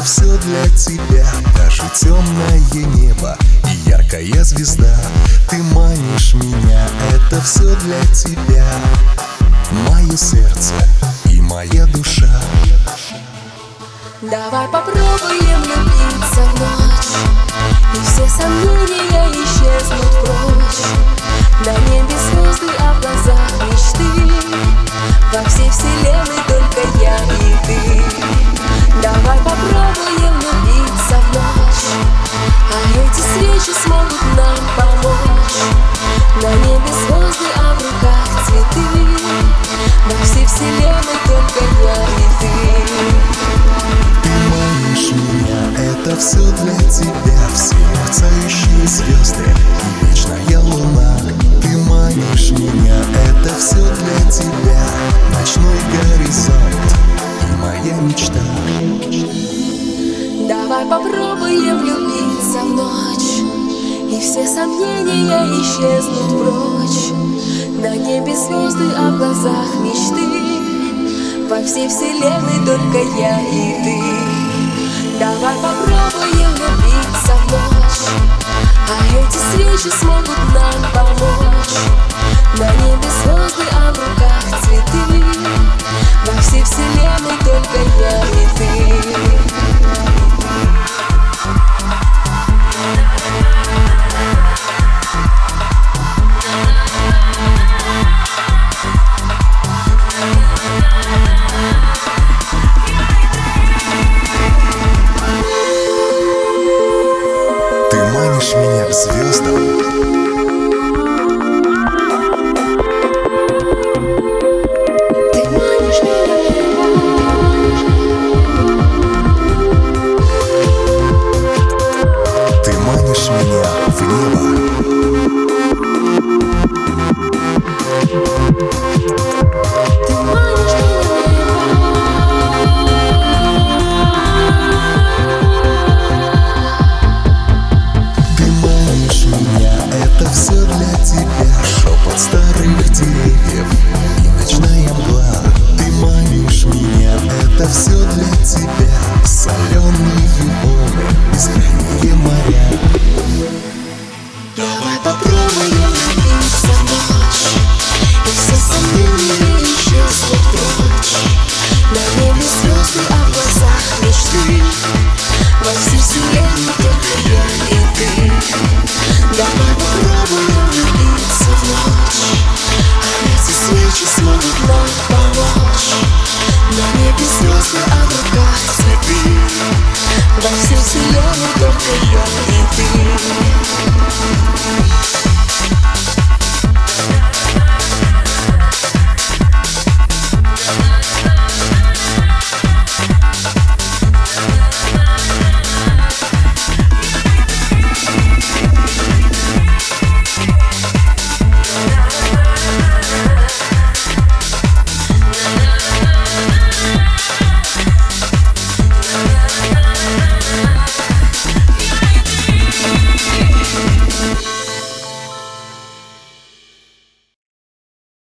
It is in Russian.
все для тебя. Даже темное небо и яркая звезда. Ты манишь меня, это все для тебя. Мое сердце и моя душа. Давай попробуем влюбиться в ночь, и все сомнения исчезнут прочь. На небе звезды, а в глазах мечты. Во всей вселенной только я и ты. Давай попробуем влюбиться в ночь, а эти свечи смогут нам помочь. На небе звезды, а в руках цветы. Во всей вселенной только я и ты. Это все для тебя, все мерцающие звезды и вечная луна. Ты манишь меня, это все для тебя. Ночной горизонт и моя мечта. Давай попробуем влюбиться в ночь, и все сомнения исчезнут прочь. На небе звезды, а в глазах мечты. Во всей вселенной только я и ты. Давай попробуем влюбиться в ночь, а эти свечи смогут нам помочь. На небе звезды, а в руках цветы. Во всей вселенной только я и ты. Меня к звездам. Ты манишь меня в небо. Это все для тебя, шепот старых деревьев и ночная мгла. Ты манишь меня, это все для тебя.